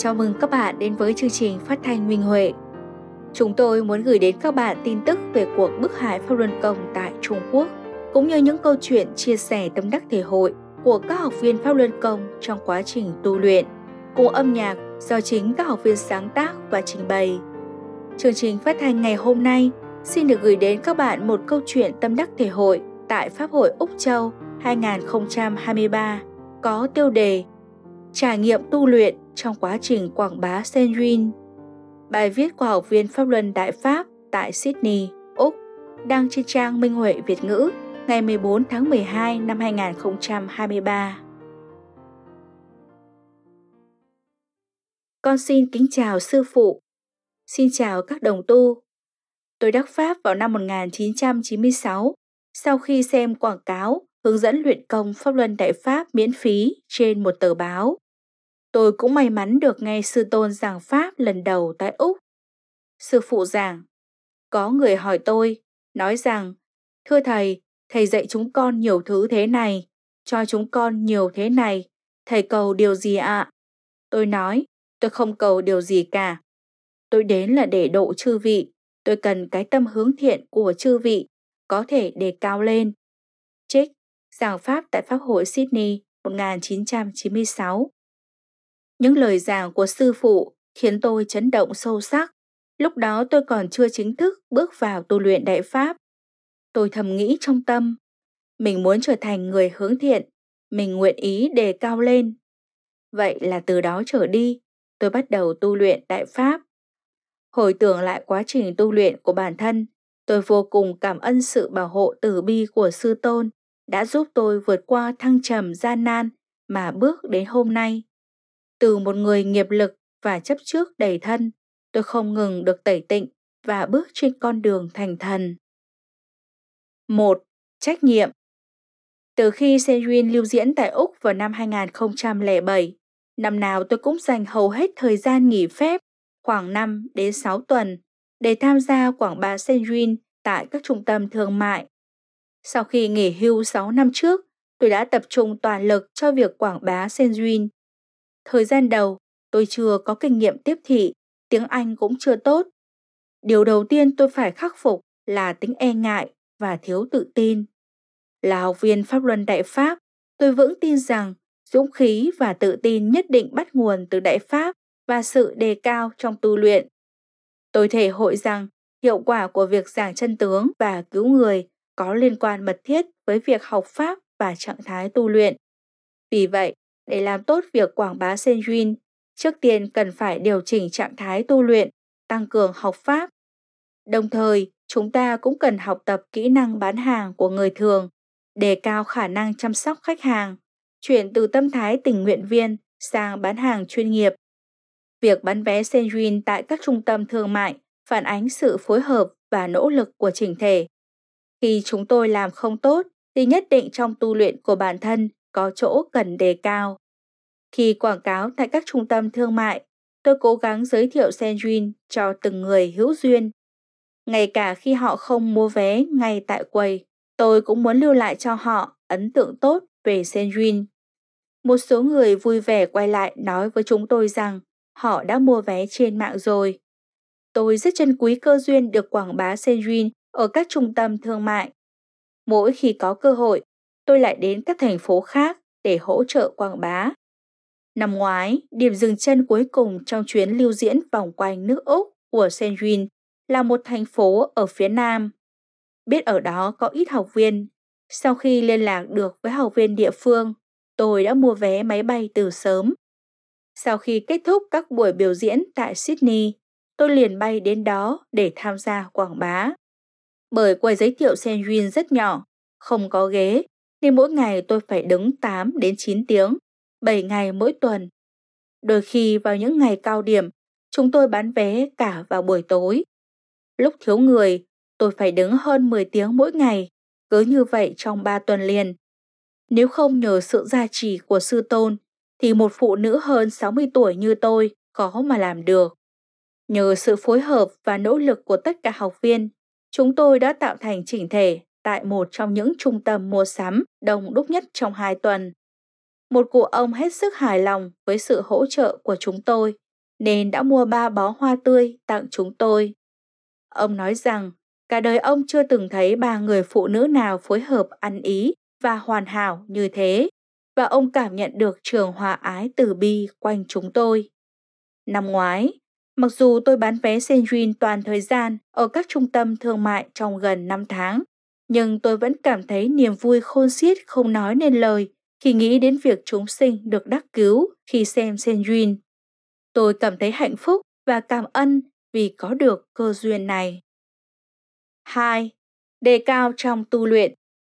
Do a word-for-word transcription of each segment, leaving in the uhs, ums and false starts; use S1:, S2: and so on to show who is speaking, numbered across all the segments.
S1: Chào mừng các bạn đến với chương trình phát thanh Minh Huệ. Chúng tôi muốn gửi đến các bạn tin tức về cuộc bức hại Pháp Luân Công tại Trung Quốc, cũng như những câu chuyện chia sẻ tâm đắc thể hội của các học viên Pháp Luân Công trong quá trình tu luyện, cùng âm nhạc do chính các học viên sáng tác và trình bày. Chương trình phát thanh ngày hôm nay xin được gửi đến các bạn một câu chuyện tâm đắc thể hội tại Pháp hội Úc Châu hai không hai ba có tiêu đề Trải nghiệm tu luyện trong quá trình quảng bá Senrin. Bài viết của học viên Pháp Luân Đại Pháp tại Sydney, Úc, đăng trên trang Minh Huệ Việt ngữ ngày mười bốn tháng mười hai năm hai không hai ba. Con xin kính chào sư phụ. Xin chào các đồng tu. Tôi đắc Pháp vào năm một nghìn chín trăm chín mươi sáu sau khi xem quảng cáo hướng dẫn luyện công Pháp Luân Đại Pháp miễn phí trên một tờ báo. Tôi cũng may mắn được nghe sư tôn giảng Pháp lần đầu tại Úc. Sư phụ giảng, có người hỏi tôi, nói rằng, thưa thầy, thầy dạy chúng con nhiều thứ thế này, cho chúng con nhiều thế này, thầy cầu điều gì ạ? Tôi nói, tôi không cầu điều gì cả. Tôi đến là để độ chư vị, tôi cần cái tâm hướng thiện của chư vị, có thể đề cao lên. Trích, giảng Pháp tại Pháp hội Sydney một nghìn chín trăm chín mươi sáu. Những lời giảng của sư phụ khiến tôi chấn động sâu sắc. Lúc đó tôi còn chưa chính thức bước vào tu luyện Đại Pháp. Tôi thầm nghĩ trong tâm, mình muốn trở thành người hướng thiện, mình nguyện ý đề cao lên. Vậy là từ đó trở đi, tôi bắt đầu tu luyện Đại Pháp. Hồi tưởng lại quá trình tu luyện của bản thân, tôi vô cùng cảm ơn sự bảo hộ từ bi của sư tôn đã giúp tôi vượt qua thăng trầm gian nan mà bước đến hôm nay. Từ một người nghiệp lực và chấp trước đầy thân, tôi không ngừng được tẩy tịnh và bước trên con đường thành thần. một. Trách nhiệm. Từ khi Senrin lưu diễn tại Úc vào năm hai không không bảy, năm nào tôi cũng dành hầu hết thời gian nghỉ phép, khoảng năm đến sáu tuần, để tham gia quảng bá Senrin tại các trung tâm thương mại. Sau khi nghỉ hưu sáu năm trước, tôi đã tập trung toàn lực cho việc quảng bá Senrin. Thời gian đầu, tôi chưa có kinh nghiệm tiếp thị, tiếng Anh cũng chưa tốt. Điều đầu tiên tôi phải khắc phục là tính e ngại và thiếu tự tin. Là học viên Pháp Luân Đại Pháp, tôi vững tin rằng dũng khí và tự tin nhất định bắt nguồn từ Đại Pháp và sự đề cao trong tu luyện. Tôi thể hội rằng hiệu quả của việc giảng chân tướng và cứu người có liên quan mật thiết với việc học Pháp và trạng thái tu luyện. Vì vậy, để làm tốt việc quảng bá Senrin, trước tiên cần phải điều chỉnh trạng thái tu luyện, tăng cường học Pháp. Đồng thời, chúng ta cũng cần học tập kỹ năng bán hàng của người thường, đề cao khả năng chăm sóc khách hàng, chuyển từ tâm thái tình nguyện viên sang bán hàng chuyên nghiệp. Việc bán vé Senrin tại các trung tâm thương mại phản ánh sự phối hợp và nỗ lực của chỉnh thể. Khi chúng tôi làm không tốt, thì nhất định trong tu luyện của bản thân có chỗ cần đề cao. Khi quảng cáo tại các trung tâm thương mại, tôi cố gắng giới thiệu Senrin cho từng người hữu duyên. Ngay cả khi họ không mua vé ngay tại quầy, tôi cũng muốn lưu lại cho họ ấn tượng tốt về Senrin. Một số người vui vẻ quay lại nói với chúng tôi rằng họ đã mua vé trên mạng rồi. Tôi rất trân quý cơ duyên được quảng bá Senrin ở các trung tâm thương mại. Mỗi khi có cơ hội, tôi lại đến các thành phố khác để hỗ trợ quảng bá. Năm ngoái, điểm dừng chân cuối cùng trong chuyến lưu diễn vòng quanh nước Úc của Senrin là một thành phố ở phía Nam. Biết ở đó có ít học viên, sau khi liên lạc được với học viên địa phương, tôi đã mua vé máy bay từ sớm. Sau khi kết thúc các buổi biểu diễn tại Sydney, tôi liền bay đến đó để tham gia quảng bá. Bởi quầy giới thiệu Senrin rất nhỏ, không có ghế, nên mỗi ngày tôi phải đứng tám đến chín tiếng, bảy ngày mỗi tuần. Đôi khi vào những ngày cao điểm, chúng tôi bán vé cả vào buổi tối. Lúc thiếu người, tôi phải đứng hơn mười tiếng mỗi ngày, cứ như vậy trong ba tuần liền. Nếu không nhờ sự gia trì của sư tôn, thì một phụ nữ hơn sáu mươi tuổi như tôi khó mà làm được. Nhờ sự phối hợp và nỗ lực của tất cả học viên, chúng tôi đã tạo thành chỉnh thể tại một trong những trung tâm mua sắm đông đúc nhất trong hai tuần. Một cụ ông hết sức hài lòng với sự hỗ trợ của chúng tôi nên đã mua ba bó hoa tươi tặng chúng tôi. Ông nói rằng cả đời ông chưa từng thấy ba người phụ nữ nào phối hợp ăn ý và hoàn hảo như thế, và ông cảm nhận được trường hòa ái từ bi quanh chúng tôi. Năm ngoái, mặc dù tôi bán vé Senrin toàn thời gian ở các trung tâm thương mại trong gần năm tháng, nhưng tôi vẫn cảm thấy niềm vui khôn xiết không nói nên lời khi nghĩ đến việc chúng sinh được đắc cứu khi xem Senrin. Tôi cảm thấy hạnh phúc và cảm ơn vì có được cơ duyên này. hai. Đề cao trong tu luyện.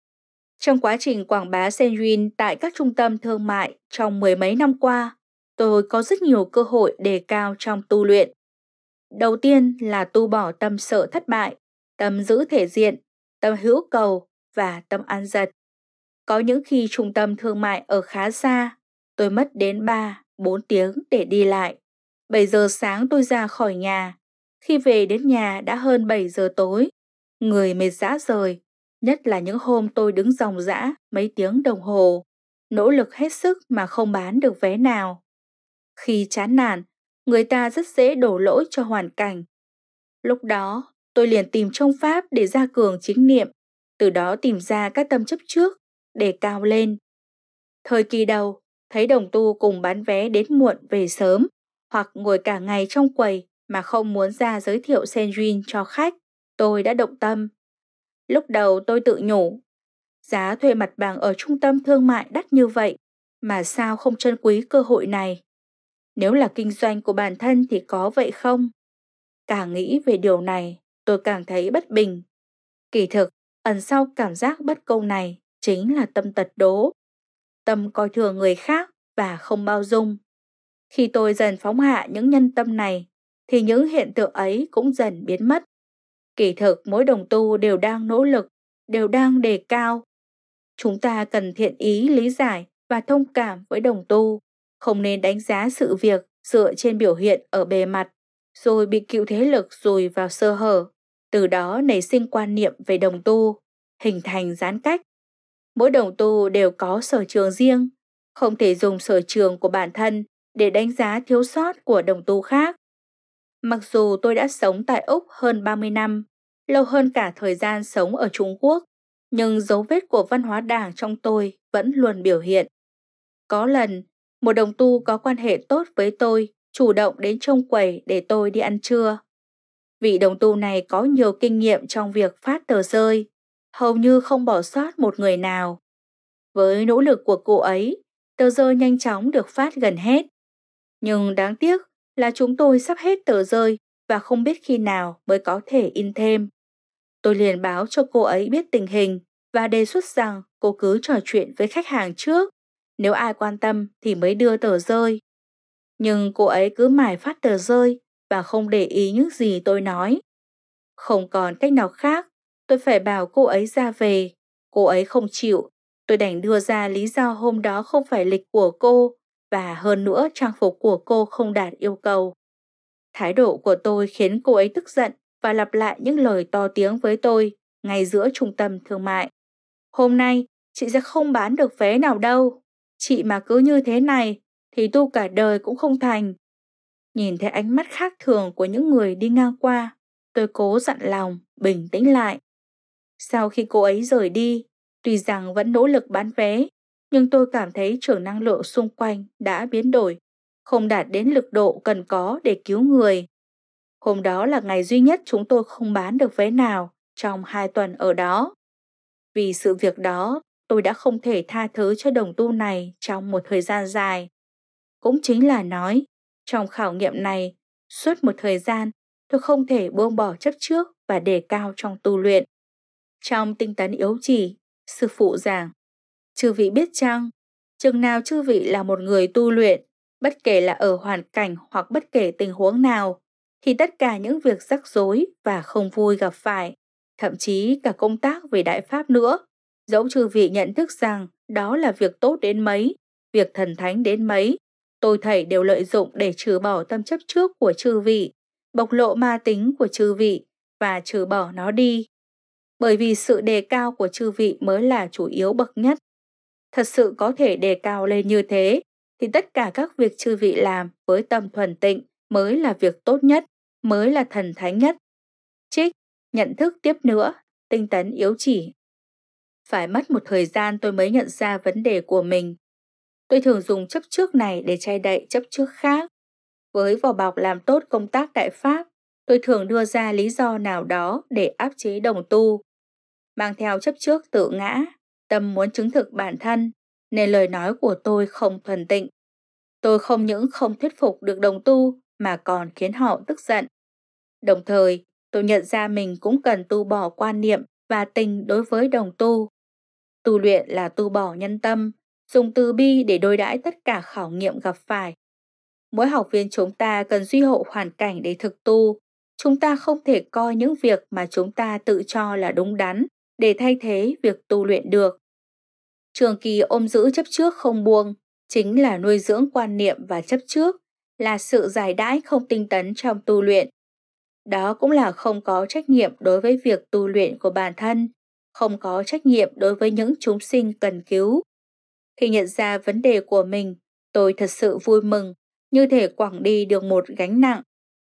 S1: Trong quá trình quảng bá Senrin tại các trung tâm thương mại trong mười mấy năm qua, tôi có rất nhiều cơ hội đề cao trong tu luyện. Đầu tiên là tu bỏ tâm sợ thất bại, tâm giữ thể diện, tâm hữu cầu và tâm ăn giật. Có những khi trung tâm thương mại ở khá xa, tôi mất đến ba, bốn tiếng để đi lại. bảy giờ sáng tôi ra khỏi nhà, khi về đến nhà đã hơn bảy giờ tối. Người mệt rã rời, nhất là những hôm tôi đứng ròng rã mấy tiếng đồng hồ, nỗ lực hết sức mà không bán được vé nào. Khi chán nản, người ta rất dễ đổ lỗi cho hoàn cảnh. Lúc đó, tôi liền tìm trong Pháp để gia cường chính niệm, từ đó tìm ra các tâm chấp trước để cao lên. Thời kỳ đầu, thấy đồng tu cùng bán vé đến muộn về sớm, hoặc ngồi cả ngày trong quầy mà không muốn ra giới thiệu Senrin cho khách, tôi đã động tâm. Lúc đầu tôi tự nhủ, giá thuê mặt bằng ở trung tâm thương mại đắt như vậy, mà sao không trân quý cơ hội này? Nếu là kinh doanh của bản thân thì có vậy không? Càng nghĩ về điều này, tôi càng thấy bất bình. Kỳ thực, ẩn sau cảm giác bất công này chính là tâm tật đố. Tâm coi thường người khác và không bao dung. Khi tôi dần phóng hạ những nhân tâm này, thì những hiện tượng ấy cũng dần biến mất. Kỳ thực mỗi đồng tu đều đang nỗ lực, đều đang đề cao. Chúng ta cần thiện ý lý giải và thông cảm với đồng tu, không nên đánh giá sự việc dựa trên biểu hiện ở bề mặt, rồi bị cựu thế lực dùi vào sơ hở, từ đó nảy sinh quan niệm về đồng tu, hình thành gián cách. Mỗi đồng tu đều có sở trường riêng, không thể dùng sở trường của bản thân để đánh giá thiếu sót của đồng tu khác. Mặc dù tôi đã sống tại Úc hơn ba mươi năm, lâu hơn cả thời gian sống ở Trung Quốc, nhưng dấu vết của văn hóa Đảng trong tôi vẫn luôn biểu hiện. Có lần, một đồng tu có quan hệ tốt với tôi, chủ động đến trông quầy để tôi đi ăn trưa. Vị đồng tu này có nhiều kinh nghiệm trong việc phát tờ rơi, hầu như không bỏ sót một người nào. Với nỗ lực của cô ấy, tờ rơi nhanh chóng được phát gần hết. Nhưng đáng tiếc là chúng tôi sắp hết tờ rơi và không biết khi nào mới có thể in thêm. Tôi liền báo cho cô ấy biết tình hình và đề xuất rằng cô cứ trò chuyện với khách hàng trước, nếu ai quan tâm thì mới đưa tờ rơi. Nhưng cô ấy cứ mải phát tờ rơi và không để ý những gì tôi nói. Không còn cách nào khác, tôi phải bảo cô ấy ra về. Cô ấy không chịu, tôi đành đưa ra lý do hôm đó không phải lịch của cô, và hơn nữa trang phục của cô không đạt yêu cầu. Thái độ của tôi khiến cô ấy tức giận và lặp lại những lời to tiếng với tôi ngay giữa trung tâm thương mại. Hôm nay, chị sẽ không bán được vé nào đâu. Chị mà cứ như thế này thì tu cả đời cũng không thành. Nhìn thấy ánh mắt khác thường của những người đi ngang qua, tôi cố dặn lòng, bình tĩnh lại. Sau khi cô ấy rời đi, tuy rằng vẫn nỗ lực bán vé, nhưng tôi cảm thấy trường năng lượng xung quanh đã biến đổi, không đạt đến lực độ cần có để cứu người. Hôm đó là ngày duy nhất chúng tôi không bán được vé nào trong hai tuần ở đó. Vì sự việc đó, tôi đã không thể tha thứ cho đồng tu này trong một thời gian dài. Cũng chính là nói, trong khảo nghiệm này, suốt một thời gian, tôi không thể buông bỏ chấp trước và đề cao trong tu luyện. Trong tinh tấn yếu chỉ, sư phụ giảng, chư vị biết chăng, chừng nào chư vị là một người tu luyện, bất kể là ở hoàn cảnh hoặc bất kể tình huống nào, thì tất cả những việc rắc rối và không vui gặp phải, thậm chí cả công tác về Đại Pháp nữa, dẫu chư vị nhận thức rằng đó là việc tốt đến mấy, việc thần thánh đến mấy, tôi thảy đều lợi dụng để trừ bỏ tâm chấp trước của chư vị, bộc lộ ma tính của chư vị và trừ bỏ nó đi. Bởi vì sự đề cao của chư vị mới là chủ yếu bậc nhất. Thật sự có thể đề cao lên như thế, thì tất cả các việc chư vị làm với tâm thuần tịnh mới là việc tốt nhất, mới là thần thánh nhất. Trích, nhận thức tiếp nữa, tinh tấn yếu chỉ. Phải mất một thời gian tôi mới nhận ra vấn đề của mình. Tôi thường dùng chấp trước này để che đậy chấp trước khác. Với vỏ bọc làm tốt công tác đại pháp, tôi thường đưa ra lý do nào đó để áp chế đồng tu. Mang theo chấp trước tự ngã, tâm muốn chứng thực bản thân, nên lời nói của tôi không thuần tịnh. Tôi không những không thuyết phục được đồng tu mà còn khiến họ tức giận. Đồng thời, tôi nhận ra mình cũng cần tu bỏ quan niệm và tình đối với đồng tu. Tu luyện là tu bỏ nhân tâm, dùng từ bi để đối đãi tất cả khảo nghiệm gặp phải. Mỗi học viên chúng ta cần duy hộ hoàn cảnh để thực tu. Chúng ta không thể coi những việc mà chúng ta tự cho là đúng đắn để thay thế việc tu luyện được. Trường kỳ ôm giữ chấp trước không buông chính là nuôi dưỡng quan niệm và chấp trước, là sự giải đãi không tinh tấn trong tu luyện. Đó cũng là không có trách nhiệm đối với việc tu luyện của bản thân, không có trách nhiệm đối với những chúng sinh cần cứu. Khi nhận ra vấn đề của mình, tôi thật sự vui mừng, như thể quẳng đi được một gánh nặng.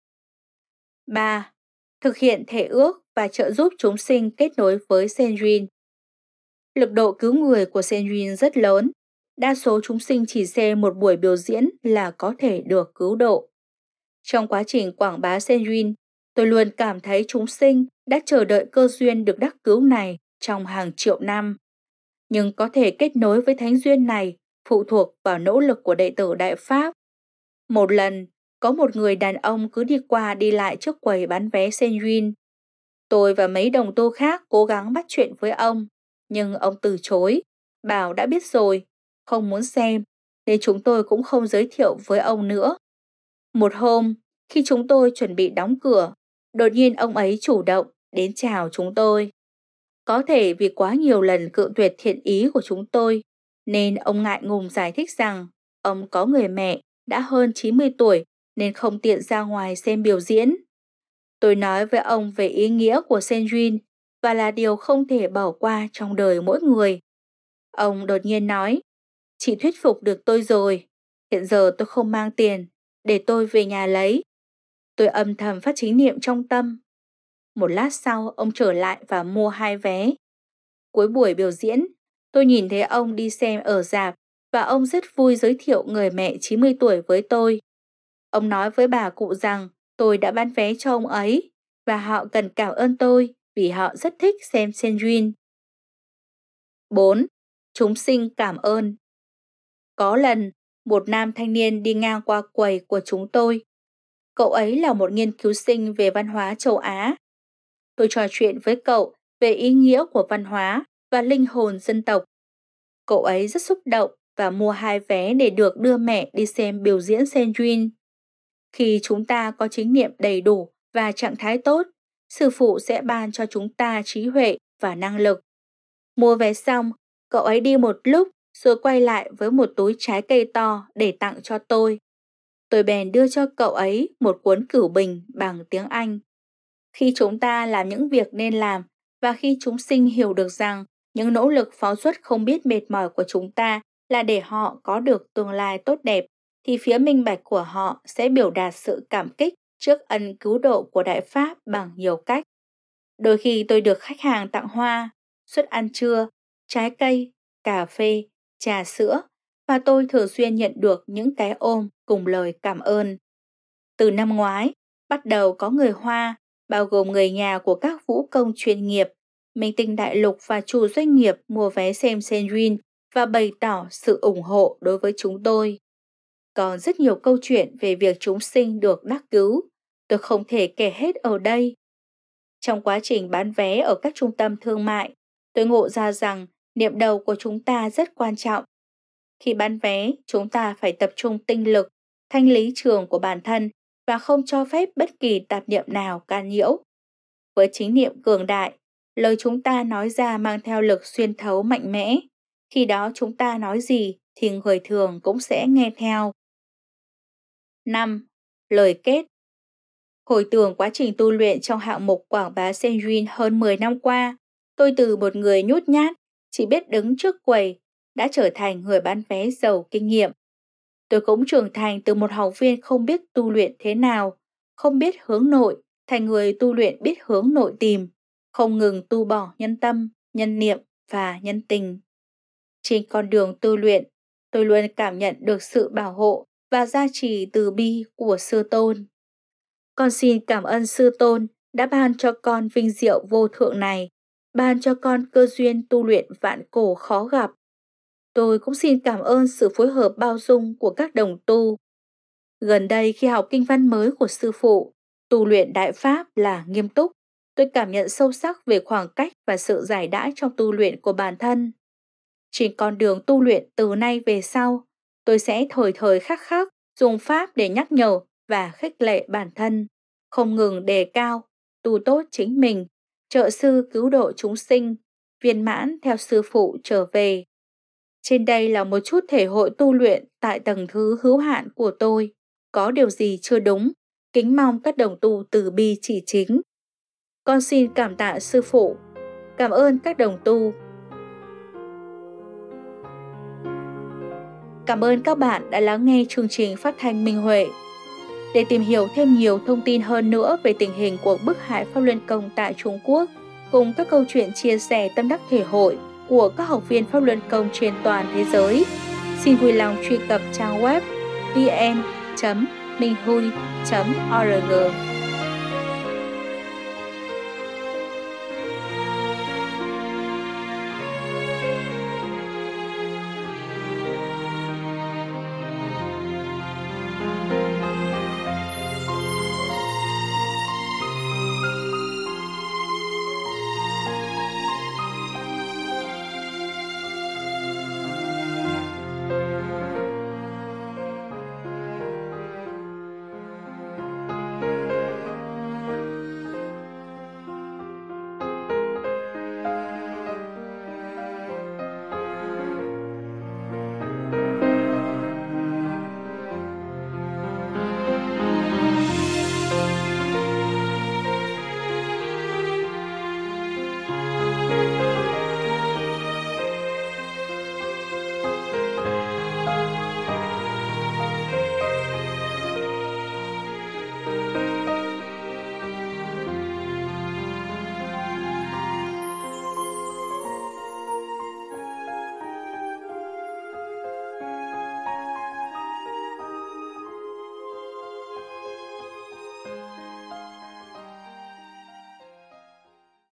S1: ba. Thực hiện thể ước và trợ giúp chúng sinh kết nối với Senrin. Lực độ cứu người của Senrin rất lớn. Đa số chúng sinh chỉ xem một buổi biểu diễn là có thể được cứu độ. Trong quá trình quảng bá Senrin, tôi luôn cảm thấy chúng sinh đã chờ đợi cơ duyên được đắc cứu này trong hàng triệu năm. Nhưng có thể kết nối với thánh duyên này phụ thuộc vào nỗ lực của đệ tử Đại Pháp. Một lần, có một người đàn ông cứ đi qua đi lại trước quầy bán vé Senrin. Tôi và mấy đồng tu khác cố gắng bắt chuyện với ông, nhưng ông từ chối, bảo đã biết rồi, không muốn xem, nên chúng tôi cũng không giới thiệu với ông nữa. Một hôm, khi chúng tôi chuẩn bị đóng cửa, đột nhiên ông ấy chủ động đến chào chúng tôi. Có thể vì quá nhiều lần cự tuyệt thiện ý của chúng tôi, nên ông ngại ngùng giải thích rằng ông có người mẹ đã hơn chín mươi tuổi nên không tiện ra ngoài xem biểu diễn. Tôi nói với ông về ý nghĩa của Senrin và là điều không thể bỏ qua trong đời mỗi người. Ông đột nhiên nói, chị thuyết phục được tôi rồi, hiện giờ tôi không mang tiền, để tôi về nhà lấy. Tôi âm thầm phát chính niệm trong tâm. Một lát sau, ông trở lại và mua hai vé. Cuối buổi biểu diễn, tôi nhìn thấy ông đi xem ở rạp và ông rất vui giới thiệu người mẹ chín mươi tuổi với tôi. Ông nói với bà cụ rằng tôi đã bán vé cho ông ấy và họ cần cảm ơn tôi vì họ rất thích xem Senrin. bốn. Chúng sinh cảm ơn. Có lần, một nam thanh niên đi ngang qua quầy của chúng tôi. Cậu ấy là một nghiên cứu sinh về văn hóa châu Á. Tôi trò chuyện với cậu về ý nghĩa của văn hóa và linh hồn dân tộc. Cậu ấy rất xúc động và mua hai vé để được đưa mẹ đi xem biểu diễn Senrin. Khi chúng ta có chính niệm đầy đủ và trạng thái tốt, sư phụ sẽ ban cho chúng ta trí huệ và năng lực. Mua vé xong, cậu ấy đi một lúc rồi quay lại với một túi trái cây to để tặng cho tôi. Tôi bèn đưa cho cậu ấy một cuốn cửu bình bằng tiếng Anh. Khi chúng ta làm những việc nên làm và khi chúng sinh hiểu được rằng những nỗ lực phóng xuất không biết mệt mỏi của chúng ta là để họ có được tương lai tốt đẹp, thì phía minh bạch của họ sẽ biểu đạt sự cảm kích trước ân cứu độ của Đại Pháp bằng nhiều cách. Đôi khi tôi được khách hàng tặng hoa, suất ăn trưa, trái cây, cà phê, trà sữa và tôi thường xuyên nhận được những cái ôm cùng lời cảm ơn. Từ năm ngoái, bắt đầu có người Hoa, bao gồm người nhà của các vũ công chuyên nghiệp, minh tinh đại lục và chủ doanh nghiệp mua vé xem Senrin và bày tỏ sự ủng hộ đối với chúng tôi. Còn rất nhiều câu chuyện về việc chúng sinh được đắc cứu, tôi không thể kể hết ở đây. Trong quá trình bán vé ở các trung tâm thương mại, tôi ngộ ra rằng niệm đầu của chúng ta rất quan trọng. Khi bán vé, chúng ta phải tập trung tinh lực, thanh lý trường của bản thân và không cho phép bất kỳ tạp niệm nào can nhiễu. Với chính niệm cường đại, lời chúng ta nói ra mang theo lực xuyên thấu mạnh mẽ. Khi đó chúng ta nói gì thì người thường cũng sẽ nghe theo. năm. Lời kết. Hồi tưởng quá trình tu luyện trong hạng mục quảng bá Senrin hơn mười năm qua, tôi từ một người nhút nhát, chỉ biết đứng trước quầy, đã trở thành người bán vé giàu kinh nghiệm. Tôi cũng trưởng thành từ một học viên không biết tu luyện thế nào, không biết hướng nội, thành người tu luyện biết hướng nội tìm, không ngừng tu bỏ nhân tâm, nhân niệm và nhân tình. Trên con đường tu luyện, tôi luôn cảm nhận được sự bảo hộ và gia trì từ bi của Sư Tôn. Con xin cảm ơn Sư Tôn đã ban cho con vinh diệu vô thượng này, ban cho con cơ duyên tu luyện vạn cổ khó gặp. Tôi cũng xin cảm ơn sự phối hợp bao dung của các đồng tu. Gần đây khi học kinh văn mới của sư phụ, tu luyện Đại Pháp là nghiêm túc, tôi cảm nhận sâu sắc về khoảng cách và sự giải đãi trong tu luyện của bản thân. Trên con đường tu luyện từ nay về sau, tôi sẽ thời thời khắc khắc dùng Pháp để nhắc nhở và khích lệ bản thân, không ngừng đề cao, tu tốt chính mình, trợ sư cứu độ chúng sinh, viên mãn theo sư phụ trở về. Trên đây là một chút thể hội tu luyện tại tầng thứ hữu hạn của tôi. Có điều gì chưa đúng, kính mong các đồng tu từ bi chỉ chính. Con xin cảm tạ sư phụ, cảm ơn các đồng tu. Cảm ơn các bạn đã lắng nghe chương trình phát thanh Minh Huệ. Để tìm hiểu thêm nhiều thông tin hơn nữa về tình hình của Bức Hải Pháp Luân Công tại Trung Quốc, cùng các câu chuyện chia sẻ tâm đắc thể hội của các học viên Pháp Luân Công trên toàn thế giới, xin vui lòng truy cập trang web vn chấm minh hui chấm org.